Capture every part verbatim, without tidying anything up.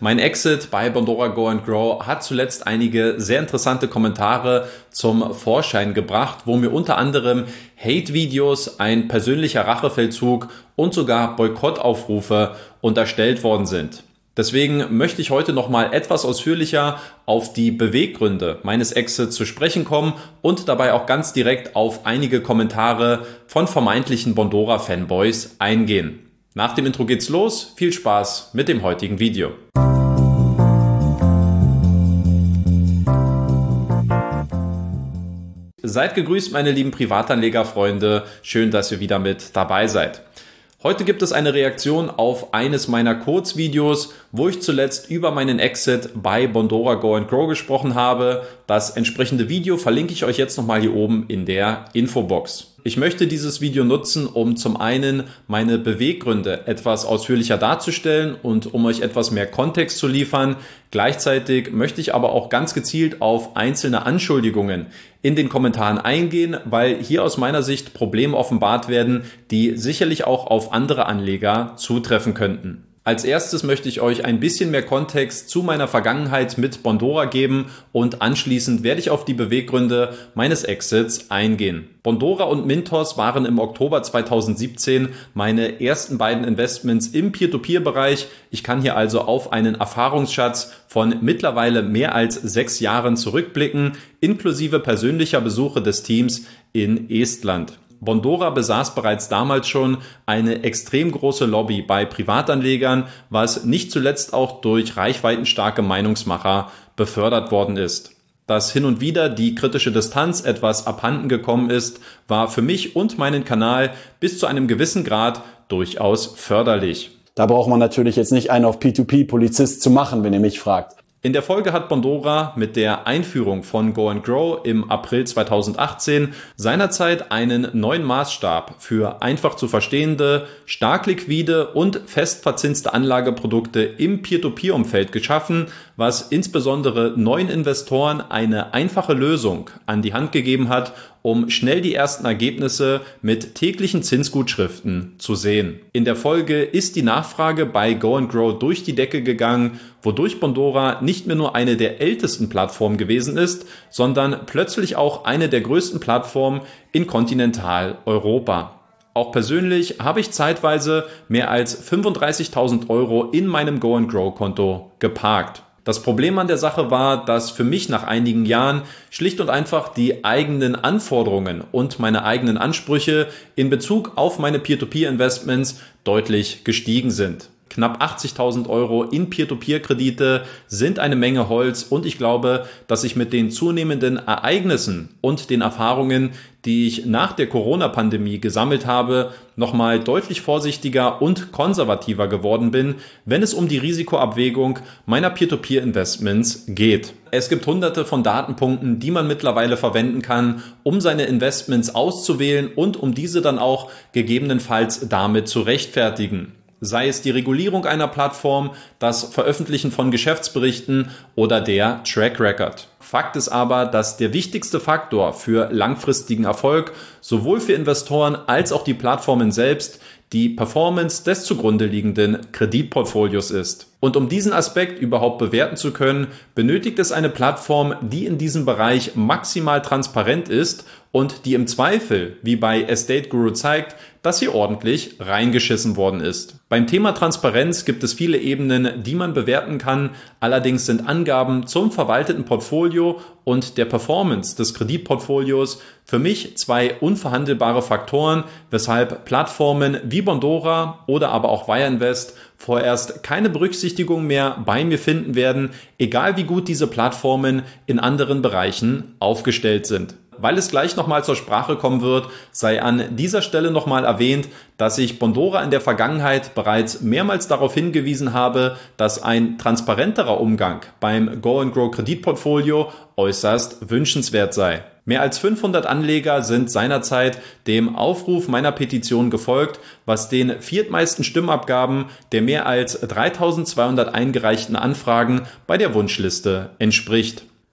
Mein Exit bei Bondora Go and Grow hat zuletzt einige sehr interessante Kommentare zum Vorschein gebracht, wo mir unter anderem Hate-Videos, ein persönlicher Rachefeldzug und sogar Boykottaufrufe unterstellt worden sind. Deswegen möchte ich heute nochmal etwas ausführlicher auf die Beweggründe meines Exits zu sprechen kommen und dabei auch ganz direkt auf einige Kommentare von vermeintlichen Bondora-Fanboys eingehen. Nach dem Intro geht's los. Viel Spaß mit dem heutigen Video. Seid gegrüßt, meine lieben Privatanlegerfreunde. Schön, dass ihr wieder mit dabei seid. Heute gibt es eine Reaktion auf eines meiner Kurzvideos, wo ich zuletzt über meinen Exit bei Bondora Go and Grow gesprochen habe. Das entsprechende Video verlinke ich euch jetzt nochmal hier oben in der Infobox. Ich möchte dieses Video nutzen, um zum einen meine Beweggründe etwas ausführlicher darzustellen und um euch etwas mehr Kontext zu liefern. Gleichzeitig möchte ich aber auch ganz gezielt auf einzelne Anschuldigungen in den Kommentaren eingehen, weil hier aus meiner Sicht Probleme offenbart werden, die sicherlich auch auf andere Anleger zutreffen könnten. Als erstes möchte ich euch ein bisschen mehr Kontext zu meiner Vergangenheit mit Bondora geben und anschließend werde ich auf die Beweggründe meines Exits eingehen. Bondora und Mintos waren im Oktober zweitausendsiebzehn meine ersten beiden Investments im Peer-to-Peer-Bereich. Ich kann hier also auf einen Erfahrungsschatz von mittlerweile mehr als sechs Jahren zurückblicken, inklusive persönlicher Besuche des Teams in Estland. Bondora besaß bereits damals schon eine extrem große Lobby bei Privatanlegern, was nicht zuletzt auch durch reichweitenstarke Meinungsmacher befördert worden ist. Dass hin und wieder die kritische Distanz etwas abhanden gekommen ist, war für mich und meinen Kanal bis zu einem gewissen Grad durchaus förderlich. Da braucht man natürlich jetzt nicht einen auf P zwei P-Polizist zu machen, wenn ihr mich fragt. In der Folge hat Bondora mit der Einführung von Go and Grow im April zweitausendachtzehn seinerzeit einen neuen Maßstab für einfach zu verstehende, stark liquide und fest verzinste Anlageprodukte im Peer-to-Peer-Umfeld geschaffen, was insbesondere neuen Investoren eine einfache Lösung an die Hand gegeben hat, um schnell die ersten Ergebnisse mit täglichen Zinsgutschriften zu sehen. In der Folge ist die Nachfrage bei Go and Grow durch die Decke gegangen, wodurch Bondora nicht mehr nur eine der ältesten Plattformen gewesen ist, sondern plötzlich auch eine der größten Plattformen in Kontinentaleuropa. Auch persönlich habe ich zeitweise mehr als fünfunddreißigtausend Euro in meinem Go and Grow Konto geparkt. Das Problem an der Sache war, dass für mich nach einigen Jahren schlicht und einfach die eigenen Anforderungen und meine eigenen Ansprüche in Bezug auf meine Peer-to-Peer-Investments deutlich gestiegen sind. Knapp achtzigtausend Euro in Peer-to-Peer-Kredite sind eine Menge Holz und ich glaube, dass ich mit den zunehmenden Ereignissen und den Erfahrungen, die ich nach der Corona-Pandemie gesammelt habe, nochmal deutlich vorsichtiger und konservativer geworden bin, wenn es um die Risikoabwägung meiner Peer-to-Peer-Investments geht. Es gibt hunderte von Datenpunkten, die man mittlerweile verwenden kann, um seine Investments auszuwählen und um diese dann auch gegebenenfalls damit zu rechtfertigen. Sei es die Regulierung einer Plattform, das Veröffentlichen von Geschäftsberichten oder der Track Record. Fakt ist aber, dass der wichtigste Faktor für langfristigen Erfolg sowohl für Investoren als auch die Plattformen selbst die Performance des zugrunde liegenden Kreditportfolios ist. Und um diesen Aspekt überhaupt bewerten zu können, benötigt es eine Plattform, die in diesem Bereich maximal transparent ist und die im Zweifel, wie bei Estate Guru zeigt, dass hier ordentlich reingeschissen worden ist. Beim Thema Transparenz gibt es viele Ebenen, die man bewerten kann. Allerdings sind Angaben zum verwalteten Portfolio und der Performance des Kreditportfolios für mich zwei unverhandelbare Faktoren, weshalb Plattformen wie Bondora oder aber auch Wire Invest vorerst keine Berücksichtigung mehr bei mir finden werden, egal wie gut diese Plattformen in anderen Bereichen aufgestellt sind. Weil es gleich nochmal zur Sprache kommen wird, sei an dieser Stelle nochmal erwähnt, dass ich Bondora in der Vergangenheit bereits mehrmals darauf hingewiesen habe, dass ein transparenterer Umgang beim Go and Grow Kreditportfolio äußerst wünschenswert sei. Mehr als fünfhundert Anleger sind seinerzeit dem Aufruf meiner Petition gefolgt, was den viertmeisten Stimmabgaben der mehr als dreitausendzweihundert eingereichten Anfragen bei der Wunschliste entspricht.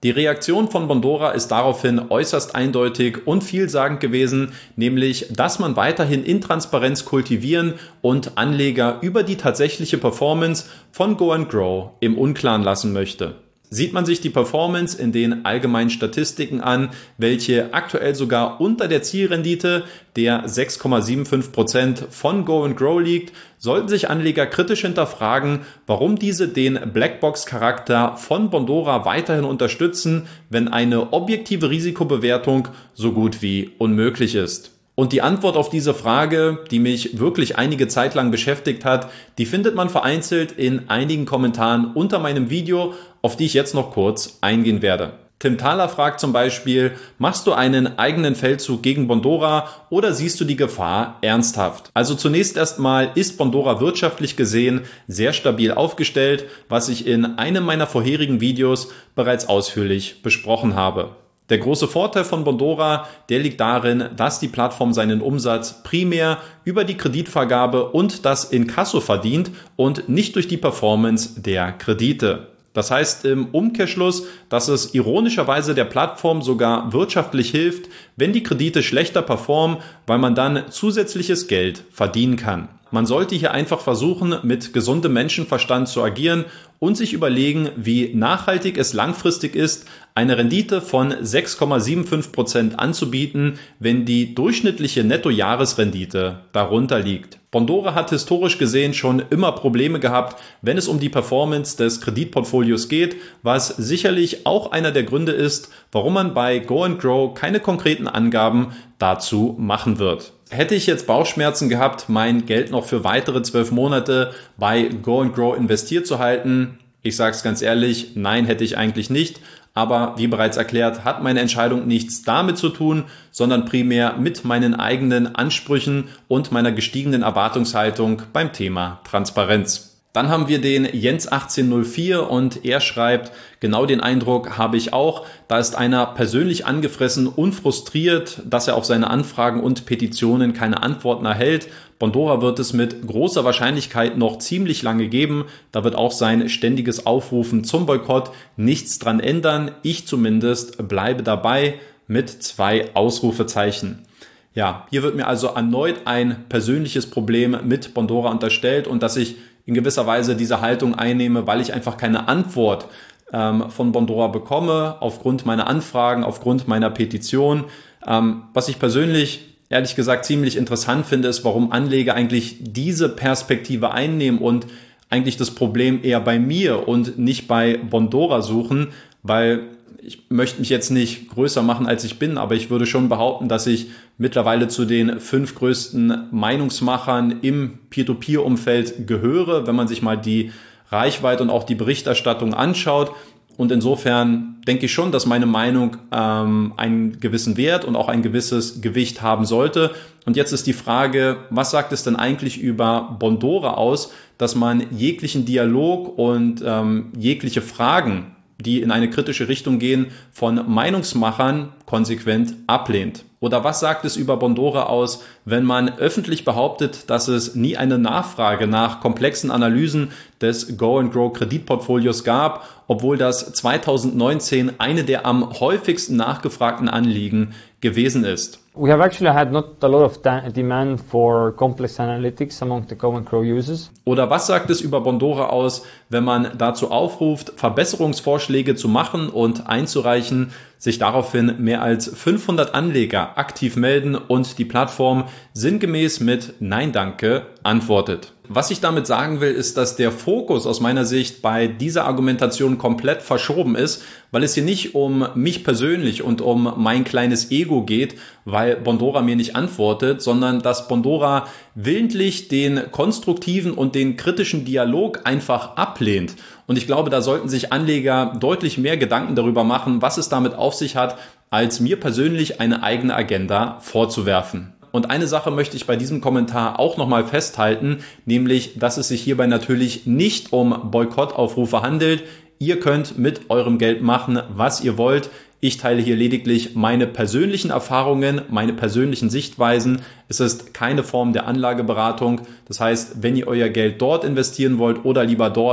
Die Reaktion von Bondora ist daraufhin äußerst eindeutig und vielsagend gewesen, nämlich, dass man weiterhin Intransparenz kultivieren und Anleger über die tatsächliche Performance von Go and Grow im Unklaren lassen möchte. Sieht man sich die Performance in den allgemeinen Statistiken an, welche aktuell sogar unter der Zielrendite der sechs Komma fünfundsiebzig Prozent von Go and Grow liegt, sollten sich Anleger kritisch hinterfragen, warum diese den Blackbox-Charakter von Bondora weiterhin unterstützen, wenn eine objektive Risikobewertung so gut wie unmöglich ist. Und die Antwort auf diese Frage, die mich wirklich einige Zeit lang beschäftigt hat, die findet man vereinzelt in einigen Kommentaren unter meinem Video, auf die ich jetzt noch kurz eingehen werde. Tim Thaler fragt zum Beispiel, machst du einen eigenen Feldzug gegen Bondora oder siehst du die Gefahr ernsthaft? Also zunächst erstmal ist Bondora wirtschaftlich gesehen sehr stabil aufgestellt, was ich in einem meiner vorherigen Videos bereits ausführlich besprochen habe. Der große Vorteil von Bondora, der liegt darin, dass die Plattform seinen Umsatz primär über die Kreditvergabe und das Inkasso verdient und nicht durch die Performance der Kredite. Das heißt im Umkehrschluss, dass es ironischerweise der Plattform sogar wirtschaftlich hilft, wenn die Kredite schlechter performen, weil man dann zusätzliches Geld verdienen kann. Man sollte hier einfach versuchen, mit gesundem Menschenverstand zu agieren und sich überlegen, wie nachhaltig es langfristig ist, eine Rendite von sechs Komma fünfundsiebzig Prozent anzubieten, wenn die durchschnittliche Nettojahresrendite darunter liegt. Bondora hat historisch gesehen schon immer Probleme gehabt, wenn es um die Performance des Kreditportfolios geht, was sicherlich auch einer der Gründe ist, warum man bei Go and Grow keine konkreten Angaben dazu machen wird. Hätte ich jetzt Bauchschmerzen gehabt, mein Geld noch für weitere zwölf Monate bei Go and Grow investiert zu halten? Ich sage es ganz ehrlich, nein, hätte ich eigentlich nicht. Aber wie bereits erklärt, hat meine Entscheidung nichts damit zu tun, sondern primär mit meinen eigenen Ansprüchen und meiner gestiegenen Erwartungshaltung beim Thema Transparenz. Dann haben wir den Jens achtzehn null vier und er schreibt, genau den Eindruck habe ich auch, da ist einer persönlich angefressen und frustriert, dass er auf seine Anfragen und Petitionen keine Antworten erhält. Bondora wird es mit großer Wahrscheinlichkeit noch ziemlich lange geben. Da wird auch sein ständiges Aufrufen zum Boykott nichts dran ändern. Ich zumindest bleibe dabei mit zwei Ausrufezeichen. Ja, hier wird mir also erneut ein persönliches Problem mit Bondora unterstellt und dass ich in gewisser Weise diese Haltung einnehme, weil ich einfach keine Antwort ähm, von Bondora bekomme, aufgrund meiner Anfragen, aufgrund meiner Petition. Ähm, was ich persönlich ehrlich gesagt ziemlich interessant finde, ist, warum Anleger eigentlich diese Perspektive einnehmen und eigentlich das Problem eher bei mir und nicht bei Bondora suchen, weil ich möchte mich jetzt nicht größer machen, als ich bin, aber ich würde schon behaupten, dass ich mittlerweile zu den fünf größten Meinungsmachern im Peer-to-Peer-Umfeld gehöre, wenn man sich mal die Reichweite und auch die Berichterstattung anschaut. Und insofern denke ich schon, dass meine Meinung ähm, einen gewissen Wert und auch ein gewisses Gewicht haben sollte. Und jetzt ist die Frage, was sagt es denn eigentlich über Bondora aus, dass man jeglichen Dialog und ähm, jegliche Fragen, die in eine kritische Richtung gehen, von Meinungsmachern konsequent ablehnt? Oder was sagt es über Bondora aus, wenn man öffentlich behauptet, dass es nie eine Nachfrage nach komplexen Analysen des Go and Grow Kreditportfolios gab, obwohl das zweitausendneunzehn eine der am häufigsten nachgefragten Anliegen gewesen ist? We have actually had not a lot of demand for complex analytics among the Go and Grow users. Oder was sagt es über Bondora aus, wenn man dazu aufruft, Verbesserungsvorschläge zu machen und einzureichen, sich daraufhin mehr als fünfhundert Anleger aktiv melden und die Plattform sinngemäß mit Nein danke antwortet? Was ich damit sagen will, ist, dass der Fokus aus meiner Sicht bei dieser Argumentation komplett verschoben ist, weil es hier nicht um mich persönlich und um mein kleines Ego geht, weil Bondora mir nicht antwortet, sondern dass Bondora willentlich den konstruktiven und den kritischen Dialog einfach ablehnt. Und ich glaube, da sollten sich Anleger deutlich mehr Gedanken darüber machen, was es damit auf sich hat, als mir persönlich eine eigene Agenda vorzuwerfen. Und eine Sache möchte ich bei diesem Kommentar auch nochmal festhalten, nämlich, dass es sich hierbei natürlich nicht um Boykottaufrufe handelt. Ihr könnt mit eurem Geld machen, was ihr wollt. Ich teile hier lediglich meine persönlichen Erfahrungen, meine persönlichen Sichtweisen. Es ist keine Form der Anlageberatung. Das heißt, wenn ihr euer Geld dort investieren wollt oder lieber dort,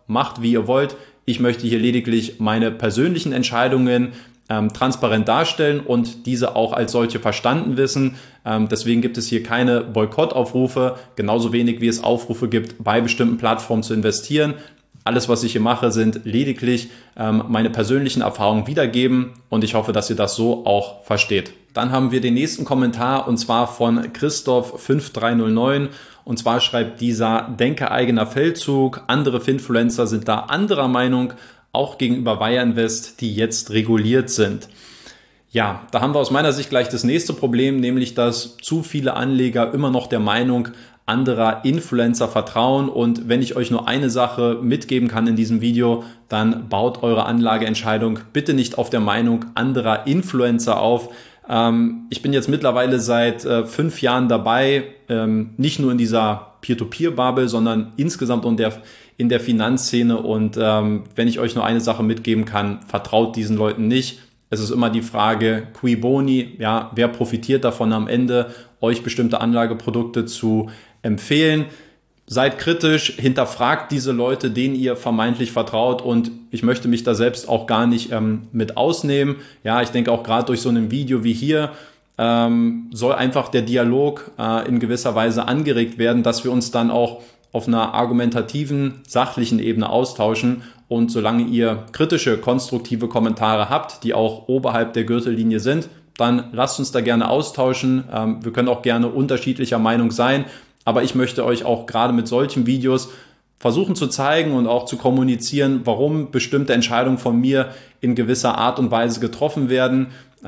macht, wie ihr wollt. Ich möchte hier lediglich meine persönlichen Entscheidungen ähm, transparent darstellen und diese auch als solche verstanden wissen. Ähm, deswegen gibt es hier keine Boykottaufrufe, genauso wenig wie es Aufrufe gibt, bei bestimmten Plattformen zu investieren. Alles, was ich hier mache, sind lediglich ähm, meine persönlichen Erfahrungen wiedergeben und ich hoffe, dass ihr das so auch versteht. Dann haben wir den nächsten Kommentar und zwar von Christoph fünf drei null neun und zwar schreibt dieser: Denke eigener Feldzug, andere Finfluencer sind da anderer Meinung, auch gegenüber Wire Invest, die jetzt reguliert sind. Ja, da haben wir aus meiner Sicht gleich das nächste Problem, nämlich dass zu viele Anleger immer noch der Meinung anderer Influencer vertrauen, und wenn ich euch nur eine Sache mitgeben kann in diesem Video, dann baut eure Anlageentscheidung bitte nicht auf der Meinung anderer Influencer auf. Ähm, ich bin jetzt mittlerweile seit äh, fünf Jahren dabei, ähm, nicht nur in dieser Peer-to-Peer-Bubble, sondern insgesamt in der, in der Finanzszene, und ähm, wenn ich euch nur eine Sache mitgeben kann, vertraut diesen Leuten nicht. Es ist immer die Frage, cui boni, ja, wer profitiert davon am Ende, euch bestimmte Anlageprodukte zu empfehlen. Seid kritisch, hinterfragt diese Leute, denen ihr vermeintlich vertraut, und ich möchte mich da selbst auch gar nicht ähm, mit ausnehmen. Ja, ich denke auch gerade durch so ein Video wie hier ähm, soll einfach der Dialog äh, in gewisser Weise angeregt werden, dass wir uns dann auch auf einer argumentativen, sachlichen Ebene austauschen. Und solange ihr kritische, konstruktive Kommentare habt, die auch oberhalb der Gürtellinie sind, dann lasst uns da gerne austauschen. Ähm, wir können auch gerne unterschiedlicher Meinung sein. Aber ich möchte euch auch gerade mit solchen Videos versuchen zu zeigen und auch zu kommunizieren, warum bestimmte Entscheidungen von mir in gewisser Art und Weise getroffen werden.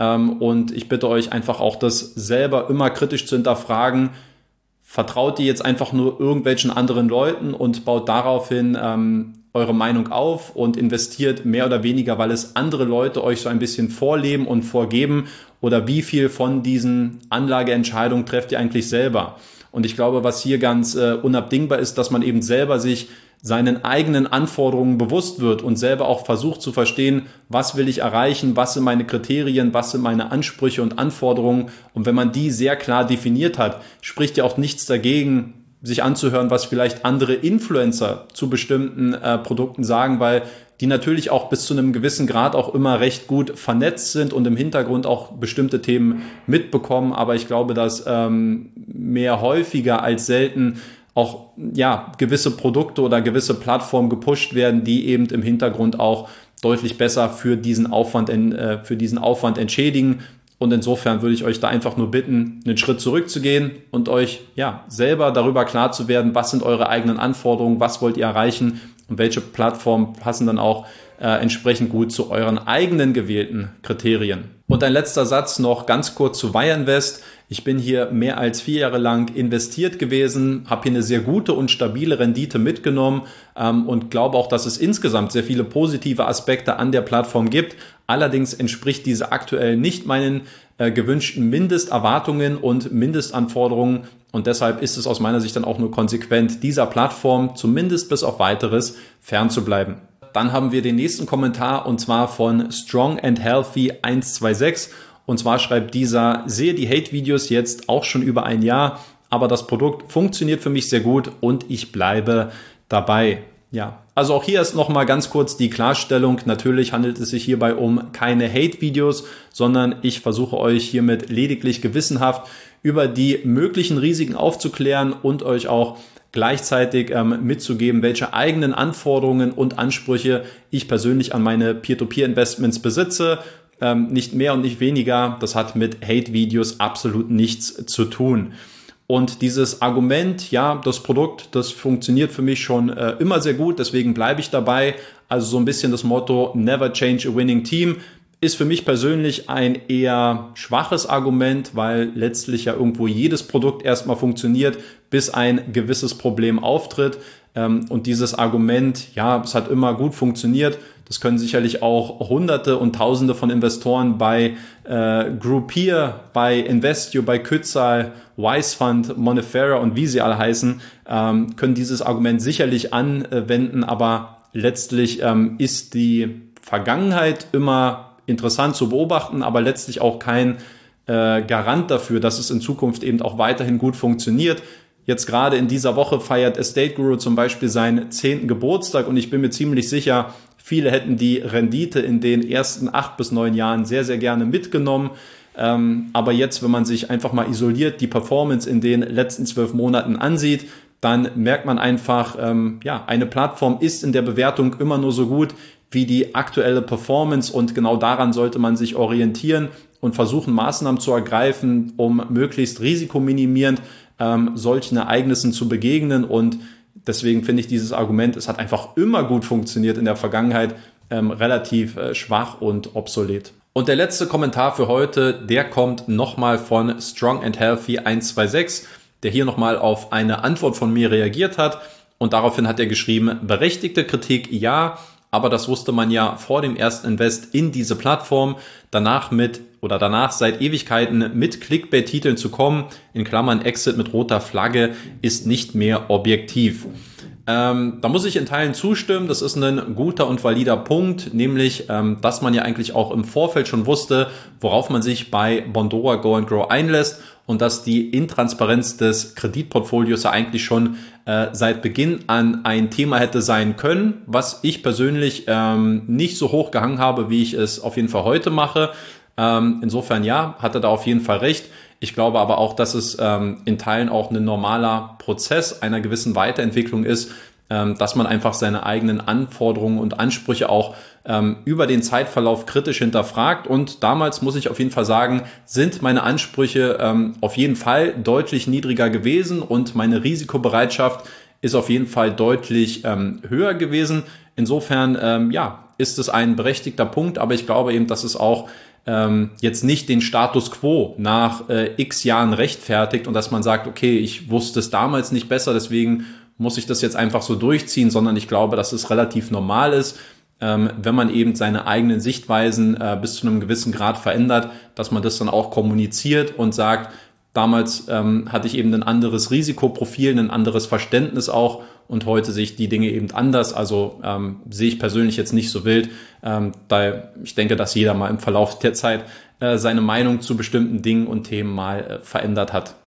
Und ich bitte euch einfach auch, das selber immer kritisch zu hinterfragen. Vertraut ihr jetzt einfach nur irgendwelchen anderen Leuten und baut daraufhin ähm, eure Meinung auf und investiert mehr oder weniger, weil es andere Leute euch so ein bisschen vorleben und vorgeben? Oder wie viel von diesen Anlageentscheidungen trefft ihr eigentlich selber? Und ich glaube, was hier ganz äh, unabdingbar ist, dass man eben selber sich seinen eigenen Anforderungen bewusst wird und selber auch versucht zu verstehen, was will ich erreichen, was sind meine Kriterien, was sind meine Ansprüche und Anforderungen. Und wenn man die sehr klar definiert hat, spricht ja auch nichts dagegen, sich anzuhören, was vielleicht andere Influencer zu bestimmten äh, Produkten sagen, weil die natürlich auch bis zu einem gewissen Grad auch immer recht gut vernetzt sind und im Hintergrund auch bestimmte Themen mitbekommen. Aber ich glaube, dass ähm, mehr häufiger als selten auch ja gewisse Produkte oder gewisse Plattformen gepusht werden, die eben im Hintergrund auch deutlich besser für diesen Aufwand äh, für diesen Aufwand entschädigen. Und insofern würde ich euch da einfach nur bitten, einen Schritt zurückzugehen und euch ja selber darüber klar zu werden, was sind eure eigenen Anforderungen, was wollt ihr erreichen und welche Plattformen passen dann auch äh, entsprechend gut zu euren eigenen gewählten Kriterien. Und ein letzter Satz noch ganz kurz zu Wire Invest. Ich bin hier mehr als vier Jahre lang investiert gewesen, habe hier eine sehr gute und stabile Rendite mitgenommen ähm, und glaube auch, dass es insgesamt sehr viele positive Aspekte an der Plattform gibt. Allerdings entspricht diese aktuell nicht meinen äh, gewünschten Mindesterwartungen und Mindestanforderungen, und deshalb ist es aus meiner Sicht dann auch nur konsequent, dieser Plattform zumindest bis auf Weiteres fernzubleiben. Dann haben wir den nächsten Kommentar und zwar von Strong and Healthy eins zwei sechs. Und zwar schreibt dieser: Sehe die Hate-Videos jetzt auch schon über ein Jahr, aber das Produkt funktioniert für mich sehr gut und ich bleibe dabei. Ja, also auch hier ist nochmal ganz kurz die Klarstellung. Natürlich handelt es sich hierbei um keine Hate-Videos, sondern ich versuche euch hiermit lediglich gewissenhaft über die möglichen Risiken aufzuklären und euch auch gleichzeitig ähm, mitzugeben, welche eigenen Anforderungen und Ansprüche ich persönlich an meine Peer-to-Peer-Investments besitze. Ähm, nicht mehr und nicht weniger. Das hat mit Hate-Videos absolut nichts zu tun. Und dieses Argument, ja, das Produkt, das funktioniert für mich schon äh, immer sehr gut, deswegen bleibe ich dabei. Also so ein bisschen das Motto Never change a winning team ist für mich persönlich ein eher schwaches Argument, weil letztlich ja irgendwo jedes Produkt erstmal funktioniert, bis ein gewisses Problem auftritt. Ähm, und dieses Argument, ja, es hat immer gut funktioniert, das können sicherlich auch Hunderte und Tausende von Investoren bei äh, Groupier, bei Investio, bei Kützal, Wise Fund, Monefera und wie sie alle heißen, ähm, können dieses Argument sicherlich anwenden, aber letztlich ähm, ist die Vergangenheit immer interessant zu beobachten, aber letztlich auch kein äh, Garant dafür, dass es in Zukunft eben auch weiterhin gut funktioniert. Jetzt gerade in dieser Woche feiert Estate Guru zum Beispiel seinen zehnten Geburtstag und ich bin mir ziemlich sicher, viele hätten die Rendite in den ersten acht bis neun Jahren sehr, sehr gerne mitgenommen. Ähm, aber jetzt, wenn man sich einfach mal isoliert die Performance in den letzten zwölf Monaten ansieht, dann merkt man einfach, ähm, ja, eine Plattform ist in der Bewertung immer nur so gut wie die aktuelle Performance und genau daran sollte man sich orientieren und versuchen, Maßnahmen zu ergreifen, um möglichst risikominimierend ähm, solchen Ereignissen zu begegnen. Und deswegen finde ich dieses Argument, es hat einfach immer gut funktioniert in der Vergangenheit, ähm, relativ äh, schwach und obsolet. Und der letzte Kommentar für heute, der kommt nochmal von Strong and Healthy eins zwei sechs, der hier nochmal auf eine Antwort von mir reagiert hat. Und daraufhin hat er geschrieben, berechtigte Kritik ja, aber das wusste man ja vor dem ersten Invest in diese Plattform. Danach mit oder danach seit Ewigkeiten mit Clickbait-Titeln zu kommen, in Klammern Exit mit roter Flagge, ist nicht mehr objektiv. Ähm, da muss ich in Teilen zustimmen, das ist ein guter und valider Punkt, nämlich, ähm, dass man ja eigentlich auch im Vorfeld schon wusste, worauf man sich bei Bondora Go and Grow einlässt und dass die Intransparenz des Kreditportfolios ja eigentlich schon äh, seit Beginn an ein Thema hätte sein können, was ich persönlich ähm, nicht so hoch gehangen habe, wie ich es auf jeden Fall heute mache. Ähm, insofern ja, hat er da auf jeden Fall recht. Ich glaube aber auch, dass es ähm, in Teilen auch ein normaler Prozess einer gewissen Weiterentwicklung ist, ähm, dass man einfach seine eigenen Anforderungen und Ansprüche auch ähm, über den Zeitverlauf kritisch hinterfragt. Und damals, muss ich auf jeden Fall sagen, sind meine Ansprüche ähm, auf jeden Fall deutlich niedriger gewesen und meine Risikobereitschaft ist auf jeden Fall deutlich ähm, höher gewesen. Insofern, ähm, ja, ist es ein berechtigter Punkt, aber ich glaube eben, dass es auch ähm, jetzt nicht den Status quo nach äh, x Jahren rechtfertigt und dass man sagt, okay, ich wusste es damals nicht besser, deswegen muss ich das jetzt einfach so durchziehen, sondern ich glaube, dass es relativ normal ist, ähm, wenn man eben seine eigenen Sichtweisen äh, bis zu einem gewissen Grad verändert, dass man das dann auch kommuniziert und sagt, damals ähm, hatte ich eben ein anderes Risikoprofil, ein anderes Verständnis auch und heute sehe ich die Dinge eben anders. Also ähm, sehe ich persönlich jetzt nicht so wild, ähm, da ich denke, dass jeder mal im Verlauf der Zeit äh, seine Meinung zu bestimmten Dingen und Themen mal äh, verändert hat.